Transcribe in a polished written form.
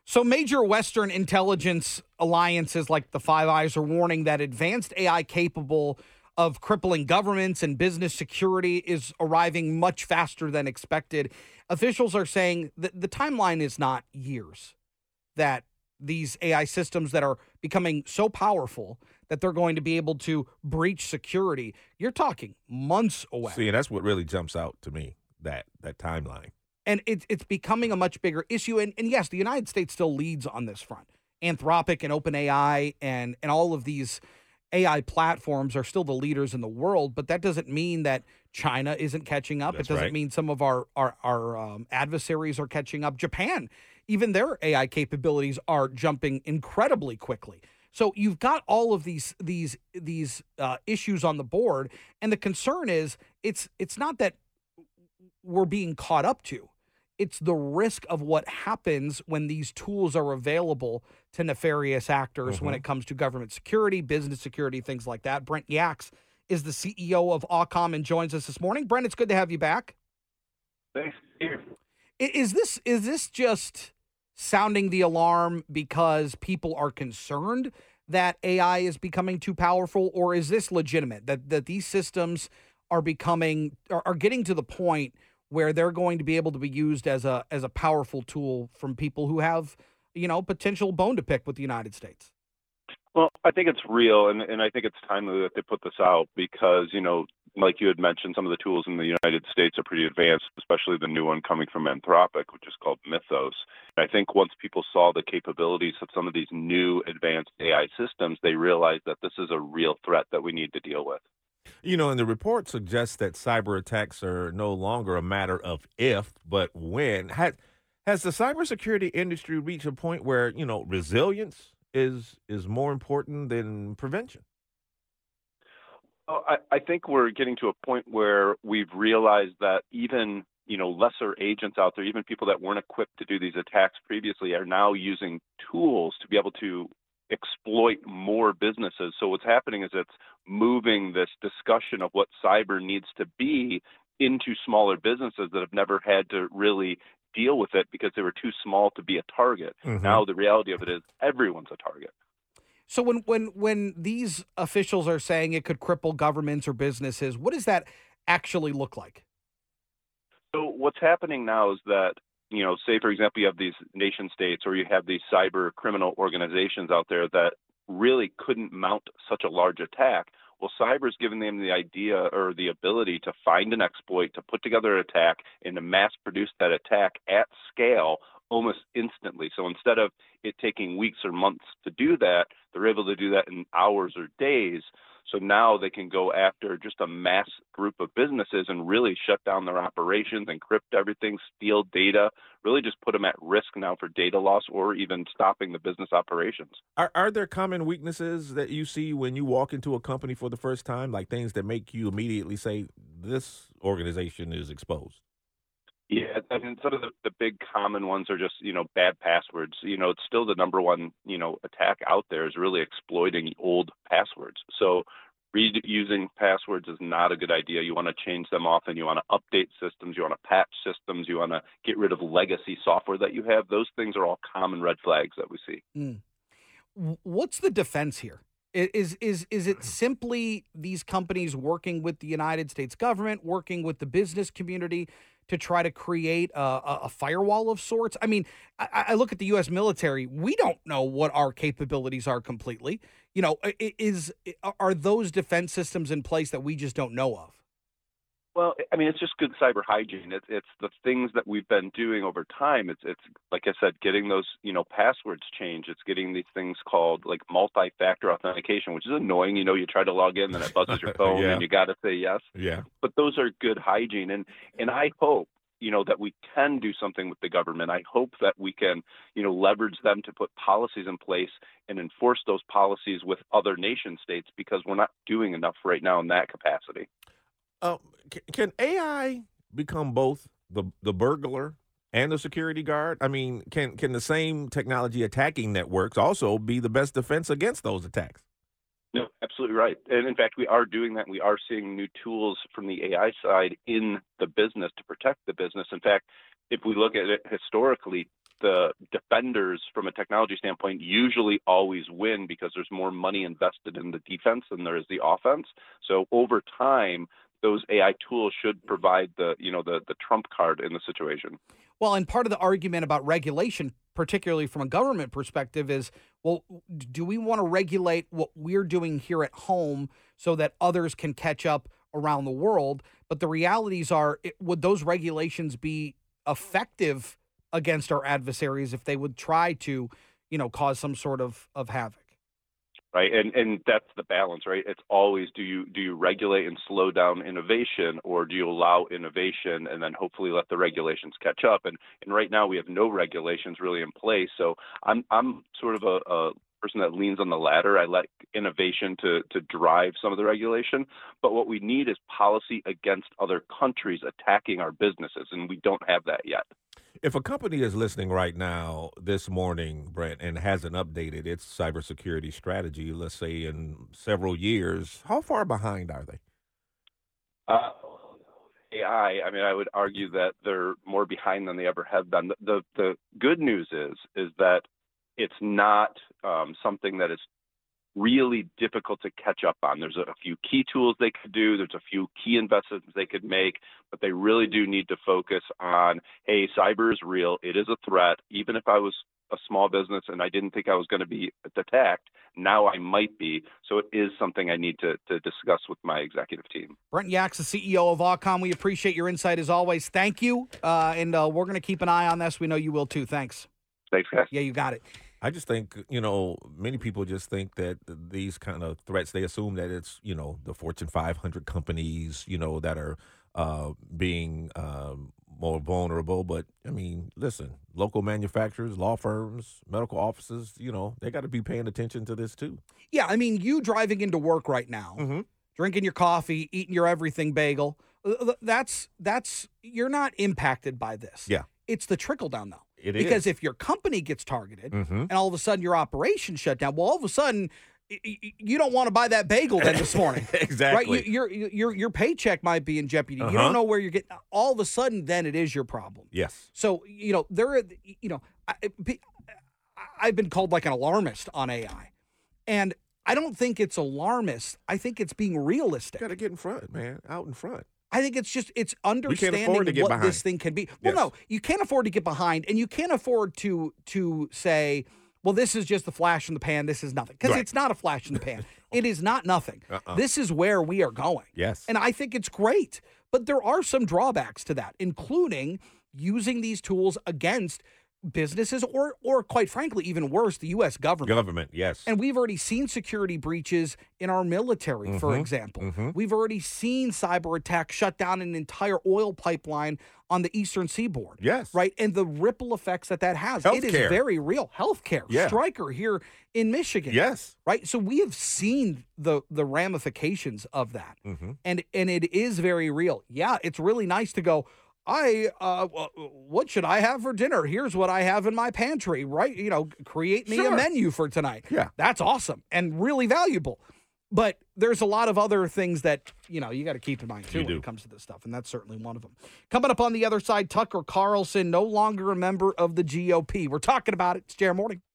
So, major Western intelligence alliances like the Five Eyes are warning that advanced AI capable of crippling governments and business security is arriving much faster than expected. Officials are saying that the timeline is not years, that these AI systems that are becoming so powerful that they're going to be able to breach security. You're talking months away. See, and that's what really jumps out to me, that timeline. And it's becoming a much bigger issue. And yes, the United States still leads on this front. Anthropic and OpenAI and all of these AI platforms are still the leaders in the world, but that doesn't mean that China isn't catching up. That's It doesn't right. mean some of our adversaries are catching up. Japan, even their AI capabilities are jumping incredibly quickly. So you've got all of these issues on the board, and the concern is it's not that we're being caught up to. It's the risk of what happens when these tools are available to nefarious actors when Mhm. it comes to government security, business security, things like that. Brent Yaks is the CEO of Occam and joins us this morning. Brent, it's good to have you back. Thanks. Here. Is this just sounding the alarm because people are concerned that AI is becoming too powerful, or is this legitimate that these systems are getting to the point where they're going to be able to be used as a powerful tool from people who have, potential bone to pick with the United States? Well, I think it's real, and I think it's timely that they put this out because, like you had mentioned, some of the tools in the United States are pretty advanced, especially the new one coming from Anthropic, which is called Mythos. And I think once people saw the capabilities of some of these new advanced AI systems, they realized that this is a real threat that we need to deal with. And the report suggests that cyber attacks are no longer a matter of if, but when. Has the cybersecurity industry reached a point where, resilience is more important than prevention? Well, I think we're getting to a point where we've realized that even lesser agents out there, even people that weren't equipped to do these attacks previously, are now using tools to be able to exploit more businesses. So what's happening is it's moving this discussion of what cyber needs to be into smaller businesses that have never had to really deal with it because they were too small to be a target. Hmm. Now the reality of it is everyone's a target. So when these officials are saying it could cripple governments or businesses, what does that actually look like? So what's happening now is that, say for example, you have these nation states or you have these cyber criminal organizations out there that really couldn't mount such a large attack. Well, cyber is giving them the idea or the ability to find an exploit, to put together an attack, and to mass produce that attack at scale almost instantly. So instead of it taking weeks or months to do that, they're able to do that in hours or days. So now they can go after just a mass group of businesses and really shut down their operations, encrypt everything, steal data, really just put them at risk now for data loss or even stopping the business operations. Are there common weaknesses that you see when you walk into a company for the first time, like things that make you immediately say, this organization is exposed? Yeah, I mean, sort of the big common ones are just, bad passwords. It's still the number one, attack out there is really exploiting old passwords. So reusing passwords is not a good idea. You want to change them often. You want to update systems. You want to patch systems. You want to get rid of legacy software that you have. Those things are all common red flags that we see. Mm. What's the defense here? Is it simply these companies working with the United States government, working with the business community to try to create a firewall of sorts? I mean, I look at the U.S. military. We don't know what our capabilities are completely. Are those defense systems in place that we just don't know of? Well, I mean, it's just good cyber hygiene. It's the things that we've been doing over time. It's like I said, getting those passwords changed. It's getting these things called like multi-factor authentication, which is annoying. You try to log in, then it buzzes your phone, Yeah. and you got to say yes. Yeah. But those are good hygiene, and I hope that we can do something with the government. I hope that we can leverage them to put policies in place and enforce those policies with other nation states because we're not doing enough right now in that capacity. Um, can AI become both the burglar and the security guard? I mean, can the same technology attacking networks also be the best defense against those attacks? No, absolutely right. And in fact, we are doing that. We are seeing new tools from the AI side in the business to protect the business. In fact, if we look at it historically, the defenders from a technology standpoint usually always win because there's more money invested in the defense than there is the offense. So over time, those AI tools should provide the trump card in the situation. Well, and part of the argument about regulation, particularly from a government perspective, is, well, do we want to regulate what we're doing here at home so that others can catch up around the world? But the realities are, would those regulations be effective against our adversaries if they would try to, cause some sort of havoc? Right, and that's the balance, right? It's always, do you regulate and slow down innovation, or do you allow innovation and then hopefully let the regulations catch up? And right now we have no regulations really in place. So I'm sort of a person that leans on the latter. I like innovation to drive some of the regulation, but what we need is policy against other countries attacking our businesses, and we don't have that yet. If a company is listening right now this morning, Brent, and hasn't updated its cybersecurity strategy, let's say in several years, how far behind are they? AI, I would argue that they're more behind than they ever have been. The good news is that it's not something that is really difficult to catch up on. There's a few key tools they could do. There's a few key investments they could make, but they really do need to focus on, hey, cyber is real. It is a threat. Even if I was a small business and I didn't think I was going to be attacked, now I might be. So it is something I need to discuss with my executive team. Brent Yaxs, the CEO of Aukon. We appreciate your insight as always. Thank you. And we're going to keep an eye on this. We know you will too. Thanks. Thanks, guys. Yeah, you got it. I just think, many people just think that these kind of threats, they assume that it's, the Fortune 500 companies, that are being more vulnerable. But, listen, local manufacturers, law firms, medical offices, they got to be paying attention to this too. Yeah, you driving into work right now, drinking your coffee, eating your everything bagel, that's you're not impacted by this. Yeah. It's the trickle down, though. Because if your company gets targeted and all of a sudden your operation shut down, well, all of a sudden you don't want to buy that bagel then this morning. Exactly. Right? Your paycheck might be in jeopardy. You don't know where you're getting. All of a sudden, then it is your problem. Yes. So I've been called like an alarmist on AI, and I don't think it's alarmist. I think it's being realistic. Got to get in front, man. Out in front. I think it's understanding what behind. This thing can be. Well, no, you can't afford to get behind, and you can't afford to say, well, this is just a flash in the pan. This is nothing. Because It's not a flash in the pan. It is not nothing. This is where we are going. Yes. And I think it's great. But there are some drawbacks to that, including using these tools against businesses or quite frankly, even worse, the U.S. government. Yes. And we've already seen security breaches in our military, for example. We've already seen cyber attacks shut down an entire oil pipeline on the eastern seaboard. Yes. Right? And the ripple effects that has. Healthcare. It is very real. Healthcare. Yeah. Stryker here in Michigan. Yes. Right? So we have seen the ramifications of that. And it is very real. Yeah, it's really nice to go, what should I have for dinner? Here's what I have in my pantry, right? Create me a menu for tonight. Yeah. That's awesome and really valuable. But there's a lot of other things that, you got to keep in mind, too, when it comes to this stuff, and that's certainly one of them. Coming up on the other side, Tucker Carlson, no longer a member of the GOP. We're talking about it. It's JR Morning.